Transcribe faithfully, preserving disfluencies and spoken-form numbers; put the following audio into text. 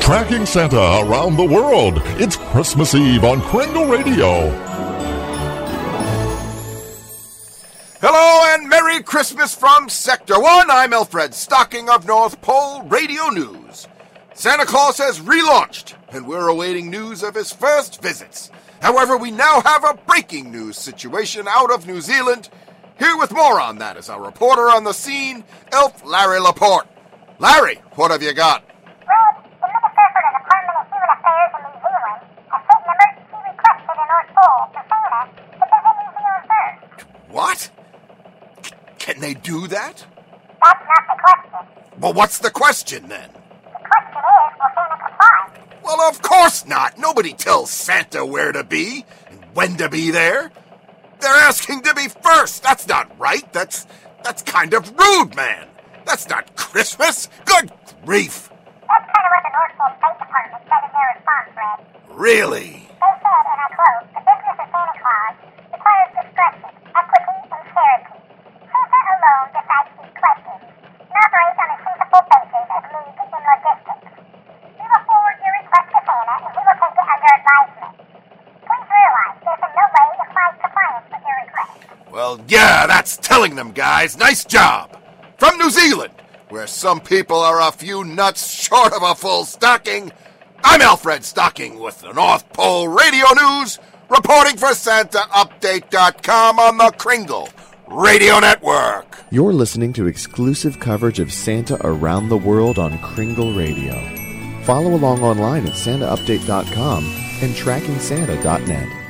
Tracking Santa around the world. It's Christmas Eve on Kringle Radio. Hello and Merry Christmas from Sector one. I'm Alfred Stocking of North Pole Radio News. Santa Claus has relaunched, and we're awaiting news of his first visits. However, we now have a breaking news situation out of New Zealand. Here with more on that is our reporter on the scene, Elf Larry Laporte. Larry, what have you got? Well, the Minister for the Department of Human Affairs in New Zealand has sent an emergency request to the North Pole for Santa to visit New Zealand first. What? C- can they do that? That's not the question. Well, what's the question then? The question is, will Santa comply? Well, of course not. Nobody tells Santa where to be and when to be there. They're asking to be first. That's not right. That's that's kind of rude, man. That's not Christmas. Good grief. That's kind of what the North Pole State Department said in their response, Fred. Really? They said, and I quote, the business of Santa Claus requires discretion, equity, and charity. Santa alone decides these questions and operates on a sensible basis of needs and logistics. We will forward your request to Santa, and he will take it under advisement. Please realize this in no way implies compliance with your request. Well, yeah, that's telling them, guys. Nice job. From New Zealand, where some people are a few nuts short of a full stocking, I'm Alfred Stocking with the North Pole Radio News, reporting for Santa Update dot com on the Kringle Radio Network. You're listening to exclusive coverage of Santa around the world on Kringle Radio. Follow along online at Santa Update dot com and Tracking Santa dot net.